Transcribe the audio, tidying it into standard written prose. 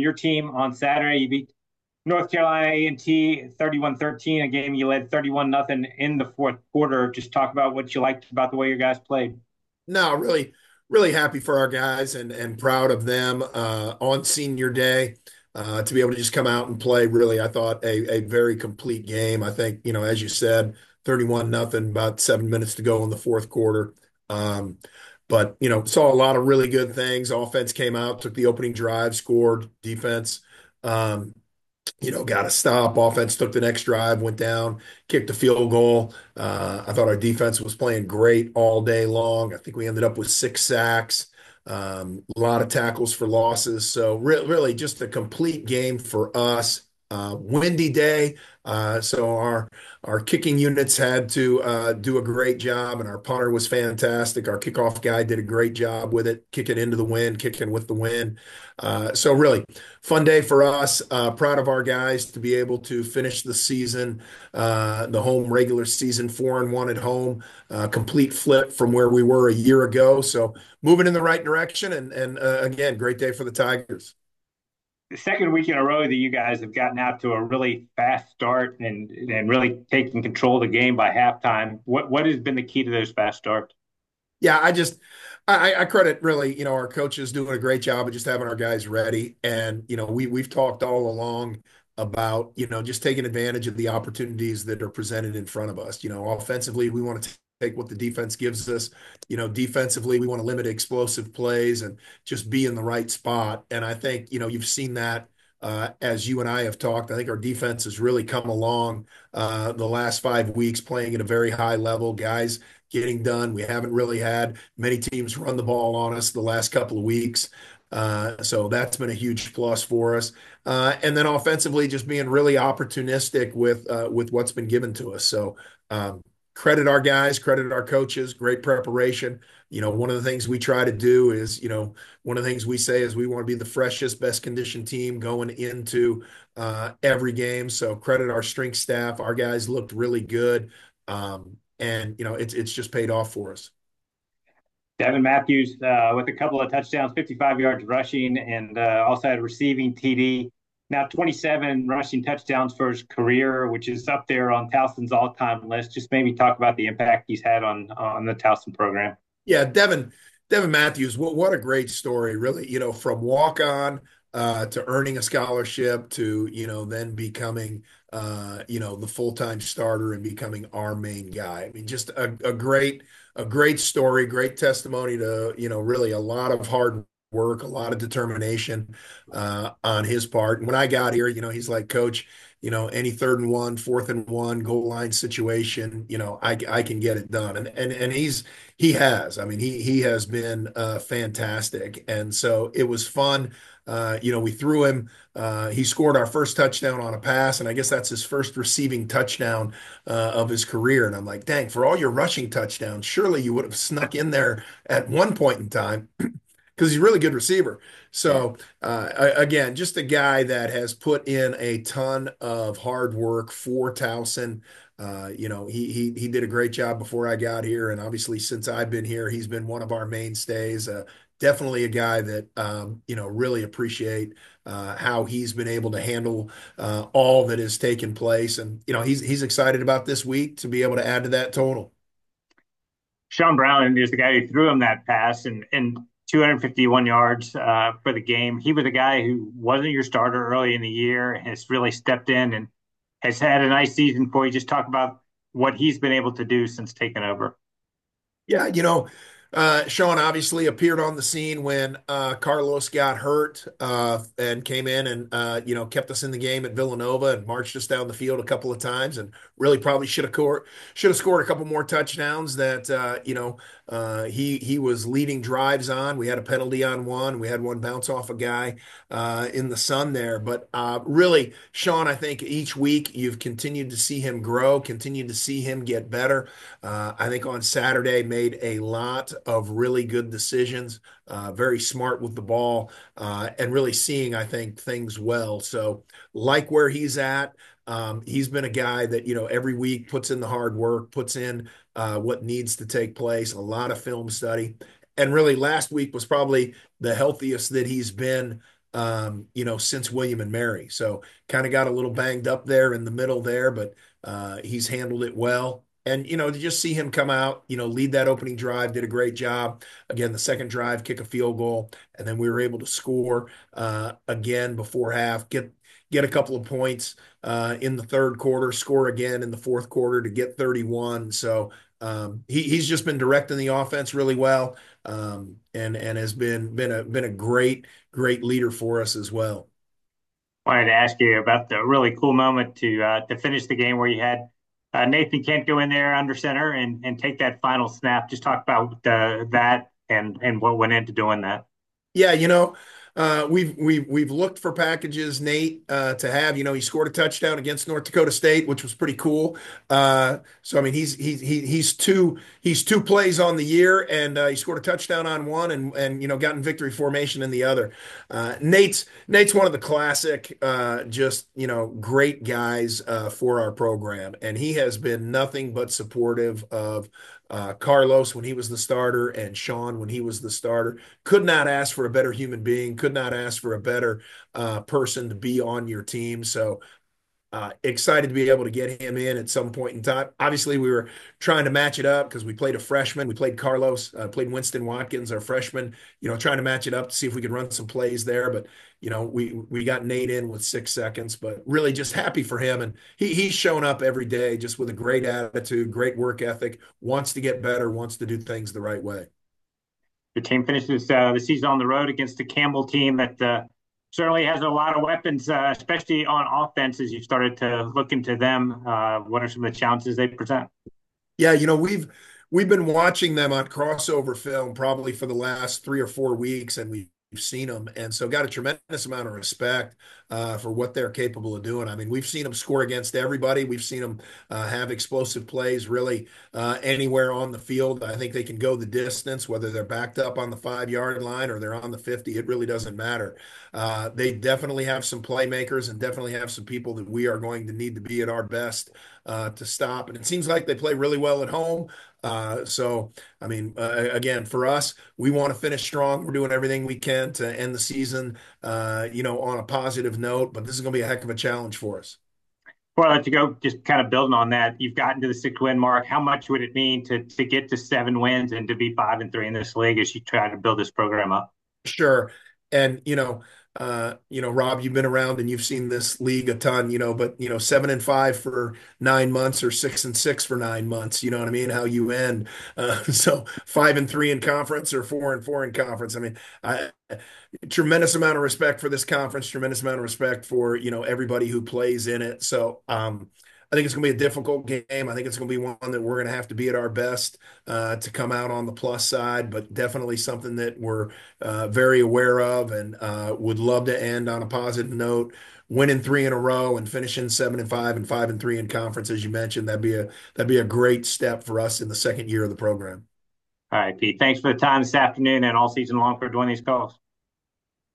your team on Saturday. You beat North Carolina A&T 31-13, a game you led 31 nothing in the fourth quarter. Just talk about what you liked about the way your guys played. No, really, really happy for our guys and proud of them on senior day to be able to just come out and play. Really, I thought a very complete game. I think, as you said, 31 nothing, about 7 minutes to go in the fourth quarter. Um, but, saw a lot of really good things. Offense came out, took the opening drive, scored, defense. Um, got a stop. Offense took the next drive, went down, kicked a field goal. I thought our defense was playing great all day long. I think we ended up with 6 sacks, a lot of tackles for losses. So really just a complete game for us. Windy day, so our kicking units had to do a great job, and our punter was fantastic. Our kickoff guy did a great job with it, kicking into the wind, kicking with the wind. So really fun day for us. Proud of our guys to be able to finish the season, the home regular season 4-1 at home, complete flip from where we were a year ago. So moving in the right direction, and again, great day for the Tigers. The second week in a row that you guys have gotten out to a really fast start and really taking control of the game by halftime. What has been the key to those fast starts? Yeah, I credit really, our coaches doing a great job of just having our guys ready. And, we've talked all along about, just taking advantage of the opportunities that are presented in front of us. Offensively, we want to take what the defense gives us. Defensively, we want to limit explosive plays and just be in the right spot. And I think, you've seen that as you and I have talked. I think our defense has really come along the last 5 weeks, playing at a very high level. Guys getting done. We haven't really had many teams run the ball on us the last couple of weeks. So that's been a huge plus for us. And then offensively, just being really opportunistic with what's been given to us. So credit our guys, credit our coaches, great preparation. One of the things we try to do is, one of the things we say is we want to be the freshest, best conditioned team going into every game. So credit our strength staff. Our guys looked really good. And it's just paid off for us. Devin Matthews with a couple of touchdowns, 55 yards rushing, and also had a receiving TD. Now 27 rushing touchdowns for his career, which is up there on Towson's all-time list. Just maybe talk about the impact he's had on the Towson program. Yeah, Devin Matthews, what a great story, really. From walk on to earning a scholarship to then becoming the full time starter and becoming our main guy. I mean, just a great story, great testimony to really a lot of hard work, a lot of determination on his part. And when I got here, he's like, Coach, any 3rd and 1, 4th and 1 goal line situation, I can get it done. And he has. I mean, he has been fantastic. And so it was fun. We threw him. He scored our first touchdown on a pass, and I guess that's his first receiving touchdown of his career. And I'm like, dang, for all your rushing touchdowns, surely you would have snuck in there at one point in time because he's a really good receiver. Yeah. So again, just a guy that has put in a ton of hard work for Towson. He did a great job before I got here, and obviously since I've been here, he's been one of our mainstays. Definitely a guy that really appreciate how he's been able to handle all that has taken place, and he's excited about this week to be able to add to that total. Sean Brown is the guy who threw him that pass and 251 yards for the game. He was a guy who wasn't your starter early in the year, has really stepped in and has had a nice season for you. Just talk about what he's been able to do since taking over. Yeah, Sean obviously appeared on the scene when Carlos got hurt and came in and kept us in the game at Villanova and marched us down the field a couple of times and really probably should have scored a couple more touchdowns that he was leading drives on. We had a penalty on one. We had one bounce off a guy in the sun there. But really, Sean, I think each week you've continued to see him grow, continued to see him get better. I think on Saturday made a lot of really good decisions, very smart with the ball, and really seeing, I think, things well. So like where he's at. He's been a guy that, every week puts in the hard work, puts in what needs to take place, a lot of film study. And really last week was probably the healthiest that he's been since William and Mary. So kind of got a little banged up there in the middle there, but he's handled it well. And, to just see him come out, lead that opening drive, did a great job. Again, the second drive, kick a field goal, and then we were able to score again before half, get a couple of points in the third quarter, score again in the fourth quarter to get 31. So he's just been directing the offense really well, and has been a great leader for us as well. Wanted to ask you about the really cool moment to finish the game where you had Nathan Kent go in there under center and take that final snap. Just talk about that and what went into doing that. Yeah, we've looked for packages, Nate, to have. He scored a touchdown against North Dakota State, which was pretty cool. So I mean, he's two plays on the year, and he scored a touchdown on one, and got in victory formation in the other. Nate's one of the classic, just great guys for our program, and he has been nothing but supportive of Carlos when he was the starter and Sean when he was the starter. Could not ask for a better human being, could not ask for a better person to be on your team. So excited to be able to get him in at some point in time. Obviously, we were trying to match it up because we played a freshman. We played Carlos, played Winston Watkins, our freshman, trying to match it up to see if we could run some plays there. But, we got Nate in with 6 seconds, but really just happy for him. And he's shown up every day just with a great attitude, great work ethic, wants to get better, wants to do things the right way. The team finishes the season on the road against the Campbell team that certainly has a lot of weapons, especially on offense. As you've started to look into them, what are some of the challenges they present? Yeah, we've been watching them on crossover film probably for the last 3 or 4 weeks, and we've seen them, and so got a tremendous amount of respect for what they're capable of doing. I mean, we've seen them score against everybody. We've seen them have explosive plays really anywhere on the field. I think they can go the distance, whether they're backed up on the 5 yard line or they're on the 50. It really doesn't matter. They definitely have some playmakers and definitely have some people that we are going to need to be at our best to stop. And it seems like they play really well at home. So, I mean, again, for us, we want to finish strong. We're doing everything we can to end the season, on a positive note. But this is going to be a heck of a challenge for us. Before I let you go, just kind of building on that, you've gotten to the 6 win mark. How much would it mean to get to 7 wins and to be 5-3 in this league as you try to build this program up? Sure. And, Rob, you've been around and you've seen this league a ton, but 7-5 for 9 months or 6-6 for 9 months, you know what I mean? How you end. So 5-3 in conference or 4-4 in conference. I mean, tremendous amount of respect for this conference, tremendous amount of respect for, everybody who plays in it. So, I think it's going to be a difficult game. I think it's going to be one that we're going to have to be at our best to come out on the plus side, but definitely something that we're very aware of and would love to end on a positive note. Winning three in a row and finishing 7-5 and 5-3 in conference, as you mentioned, that'd be a great step for us in the second year of the program. All right, Pete. Thanks for the time this afternoon and all season long for doing these calls.